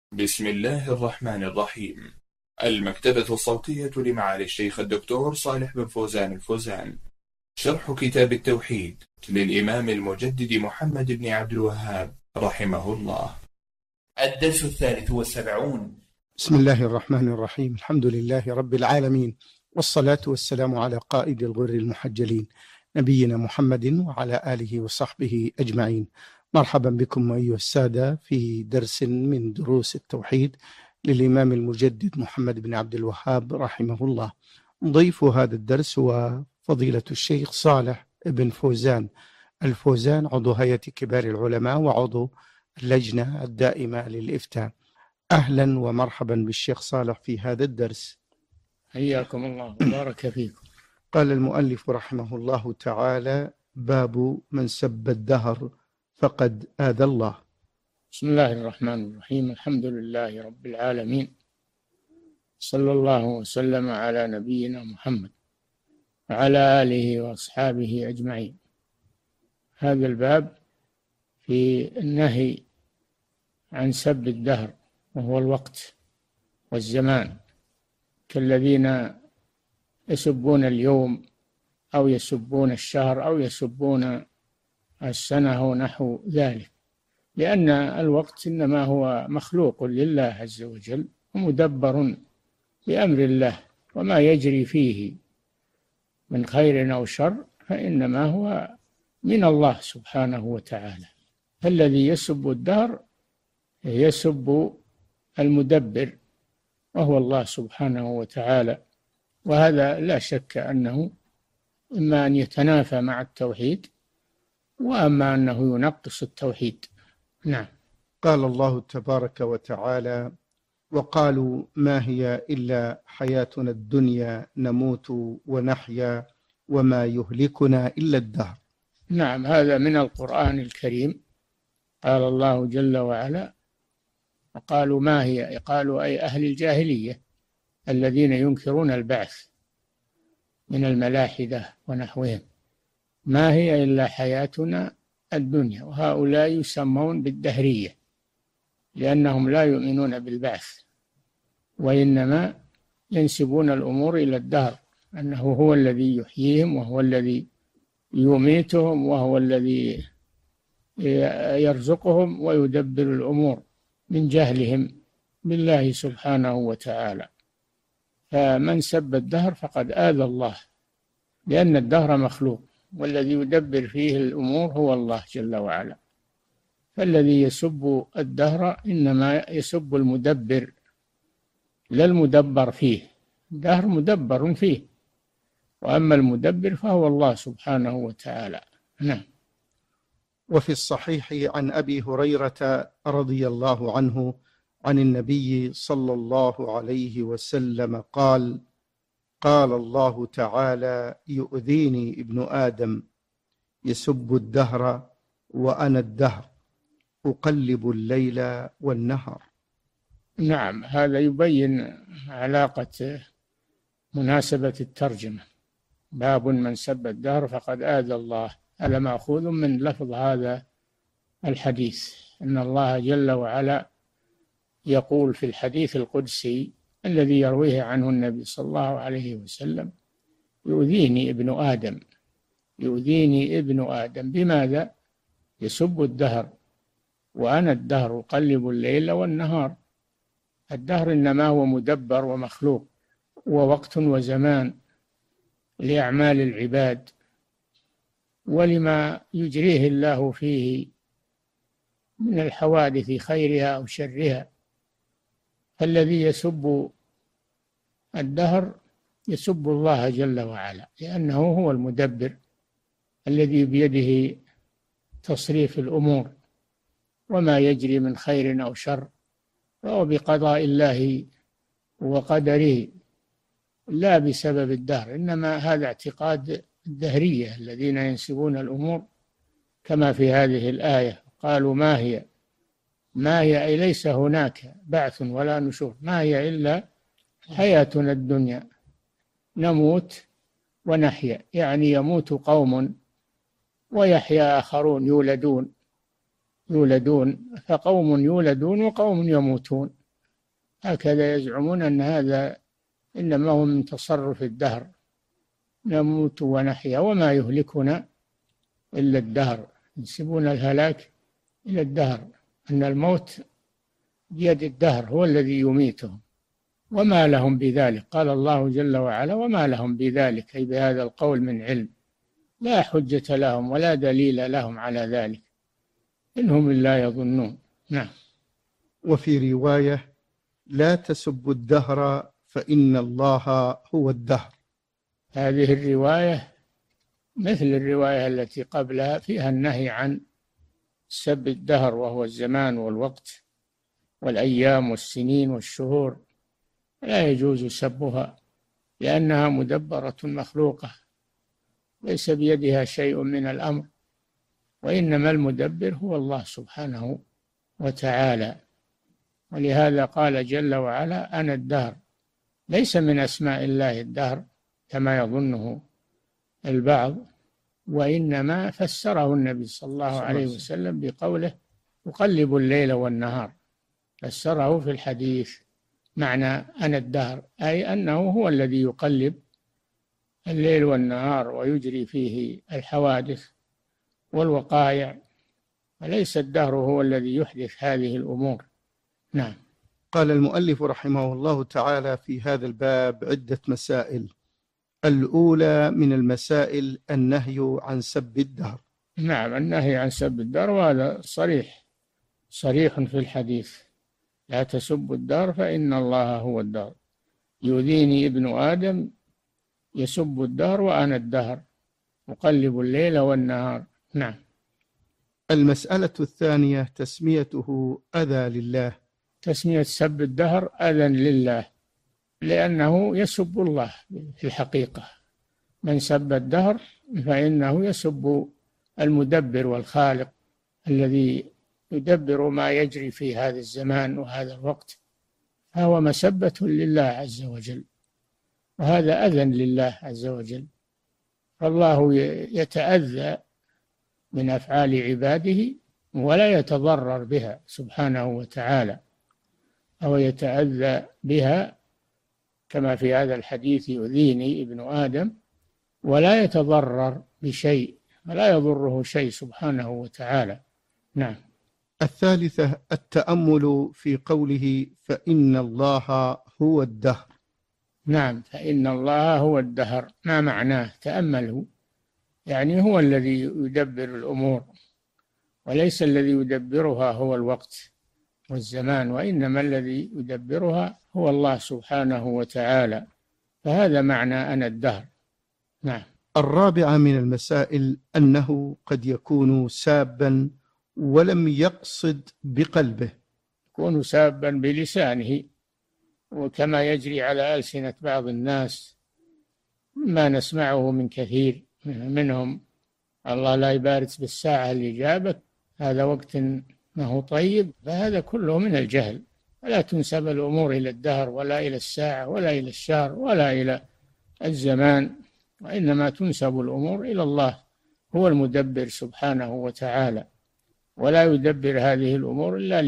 بسم الله الرحمن الرحيم. المكتبة الصوتية لمعالي الشيخ الدكتور صالح بن فوزان الفوزان. شرح كتاب التوحيد للإمام المجدد محمد بن عبد الوهاب رحمه الله. الدرس 73. بسم الله الرحمن الرحيم. الحمد لله رب العالمين، والصلاة والسلام على قائد الغر المحجلين نبينا محمد وعلى آله وصحبه أجمعين. مرحبا بكم أيها السادة في درس من دروس التوحيد للإمام المجدد محمد بن عبد الوهاب رحمه الله. ضيف هذا الدرس هو فضيلة الشيخ صالح بن فوزان الفوزان، عضو هيئة كبار العلماء وعضو اللجنة الدائمة للإفتاء. أهلا ومرحبا بالشيخ صالح في هذا الدرس. حياكم الله وبارك فيكم. قال المؤلف رحمه الله تعالى: باب من سب الدهر فقد آذى الله. بسم الله الرحمن الرحيم. الحمد لله رب العالمين، صلى الله وسلم على نبينا محمد وعلى آله وأصحابه أجمعين. هذا الباب في النهي عن سب الدهر، وهو الوقت والزمان، كالذين يسبون اليوم أو يسبون الشهر أو يسبون السنة ونحو ذلك، لأن الوقت إنما هو مخلوق لله عز وجل ومدبر بأمر الله، وما يجري فيه من خير أو شر فإنما هو من الله سبحانه وتعالى. الذي يسب الدهر يسب المدبر وهو الله سبحانه وتعالى، وهذا لا شك أنه إما أن يتنافى مع التوحيد، وأما أنه ينقص التوحيد. نعم. قال الله تبارك وتعالى: وقالوا ما هي إلا حياتنا الدنيا نموت ونحيا وما يهلكنا إلا الدهر. نعم، هذا من القرآن الكريم. قال الله جل وعلا: وقالوا ما هي، قالوا أي أهل الجاهلية الذين ينكرون البعث من الملاحدة ونحوهم، ما هي إلا حياتنا الدنيا. وهؤلاء يسمون بالدهرية لأنهم لا يؤمنون بالبعث، وإنما ينسبون الأمور إلى الدهر، أنه هو الذي يحييهم وهو الذي يميتهم وهو الذي يرزقهم ويدبر الأمور، من جهلهم بالله سبحانه وتعالى. فمن سب الدهر فقد آذى الله، لأن الدهر مخلوق، والذي يدبر فيه الأمور هو الله جل وعلا. فالذي يسب الدهر إنما يسب المدبر لا المدبر فيه. الدهر مدبر فيه، وأما المدبر فهو الله سبحانه وتعالى. نعم. وفي الصحيح عن أبي هريرة رضي الله عنه عن النبي صلى الله عليه وسلم قال: قال الله تعالى: يؤذيني ابن آدم يسب الدهر وأنا الدهر أقلب الليل والنهار. نعم، هذا يبين علاقة مناسبة الترجمة. باب من سب الدهر فقد آذى الله، هذا مأخوذ من لفظ هذا الحديث، أن الله جل وعلا يقول في الحديث القدسي الذي يرويه عنه النبي صلى الله عليه وسلم: يؤذيني ابن آدم، يؤذيني ابن آدم. بماذا؟ يسب الدهر وأنا الدهر أقلب الليل والنهار. الدهر إنما هو مدبر ومخلوق، ووقت وزمان لأعمال العباد ولما يجريه الله فيه من الحوادث خيرها أو شرها. فالذي يسب الدهر يسب الله جل وعلا، لأنه هو المدبر الذي بيده تصريف الأمور، وما يجري من خير أو شر فهو بقضاء الله وقدره، لا بسبب الدهر. إنما هذا اعتقاد الدهرية الذين ينسبون الأمور كما في هذه الآية: قالوا ما هي، ما هي أي ليس هناك بعث ولا نشور، ما هي إلا حياتنا الدنيا نموت ونحيا، يعني يموت قوم ويحيا آخرون، يولدون فقوم يولدون وقوم يموتون. هكذا يزعمون أن هذا إنما هو من تصرف الدهر، نموت ونحيا وما يهلكنا إلا الدهر، ينسبون الهلاك إلى الدهر، أن الموت بيد الدهر هو الذي يميتهم، وما لهم بذلك. قال الله جل وعلا: وما لهم بذلك، أي بهذا القول من علم، لا حجة لهم ولا دليل لهم على ذلك، إنهم إلا يظنون. نعم. وفي رواية: لا تسبوا الدهر فإن الله هو الدهر. هذه الرواية مثل الرواية التي قبلها، فيها النهي عن سب الدهر، وهو الزمان والوقت والأيام والسنين والشهور، لا يجوز سبها لأنها مدبرة مخلوقة، ليس بيدها شيء من الأمر، وإنما المدبر هو الله سبحانه وتعالى. ولهذا قال جل وعلا: أنا الدهر. ليس من أسماء الله الدهر كما يظنه البعض، وإنما فسره النبي صلى الله عليه وسلم بقوله: يقلب الليل والنهار، فسره في الحديث معنى أنا الدهر، أي أنه هو الذي يقلب الليل والنهار ويجري فيه الحوادث والوقائع، وليس الدهر هو الذي يحدث هذه الأمور. نعم. قال المؤلف رحمه الله تعالى في هذا الباب عدة مسائل. الأولى من المسائل النهي عن سب الدهر. نعم، النهي عن سب الدهر، وهذا صريح في الحديث: لا تسبوا الدهر فإن الله هو الدهر، يؤذيني ابن آدم يسب الدهر وأنا الدهر، أقلب الليل والنهار. نعم. المسألة الثانية تسميته أذى لله. تسمية سب الدهر أذى لله، لأنه يسب الله في الحقيقة. من سب الدهر فإنه يسب المدبر والخالق الذي يدبر ما يجري في هذا الزمان وهذا الوقت، فهو مسبة لله عز وجل، وهذا أذى لله عز وجل. فالله يتأذى من أفعال عباده ولا يتضرر بها سبحانه وتعالى، أو يتأذى بها كما في هذا الحديث: يؤذيني ابن آدم، ولا يتضرر بشيء ولا يضره شيء سبحانه وتعالى. نعم. الثالثة التأمل في قوله فإن الله هو الدهر. نعم، فإن الله هو الدهر، ما معناه؟ تأمله، يعني هو الذي يدبر الأمور، وليس الذي يدبرها هو الوقت والزمان، وإنما الذي يدبرها هو الله سبحانه وتعالى، فهذا معنى أنا الدهر. نعم. الرابعة من المسائل أنه قد يكون سابا ولم يقصد بقلبه. يكون سابا بلسانه، وكما يجري على ألسنة بعض الناس ما نسمعه من كثير منهم: الله لا يبارك بالساعة اللي جابك، هذا وقت ما هو طيب. فهذا كله من الجهل، ولا تنسب الأمور إلى الدهر ولا إلى الساعة ولا إلى الشهر ولا إلى الزمان، وإنما تنسب الأمور إلى الله، هو المدبر سبحانه وتعالى، ولا يدبر هذه الأمور إلا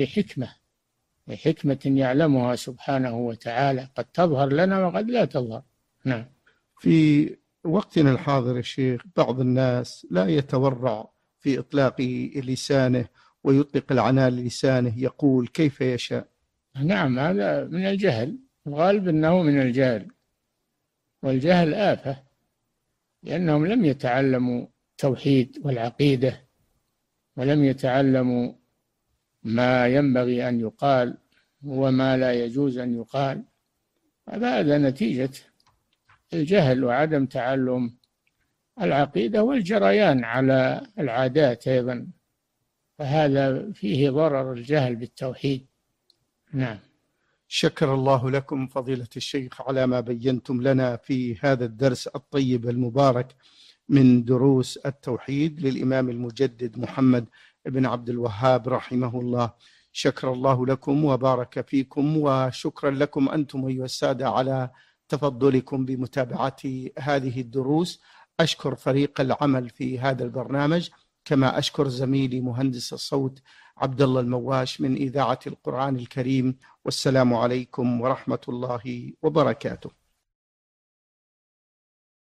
لحكمة يعلمها سبحانه وتعالى، قد تظهر لنا وقد لا تظهر. نعم. في وقتنا الحاضر يا شيخ بعض الناس لا يتورع في إطلاق لسانه ويطلق العنان لسانه، يقول كيف يشاء. نعم، هذا من الجهل، الغالب أنه من الجهل، والجهل آفة، لأنهم لم يتعلموا التوحيد والعقيدة، ولم يتعلموا ما ينبغي أن يقال وما لا يجوز أن يقال. هذا نتيجة الجهل وعدم تعلم العقيدة والجريان على العادات أيضا، فهذا فيه ضرر الجهل بالتوحيد. نعم. شكر الله لكم فضيلة الشيخ على ما بينتم لنا في هذا الدرس الطيب المبارك من دروس التوحيد للإمام المجدد محمد بن عبد الوهاب رحمه الله. شكر الله لكم وبارك فيكم، وشكرا لكم أنتم أيها السادة على تفضلكم بمتابعة هذه الدروس. أشكر فريق العمل في هذا البرنامج، كما أشكر زميلي مهندس الصوت عبد الله المواش من إذاعة القرآن الكريم، والسلام عليكم ورحمة الله وبركاته.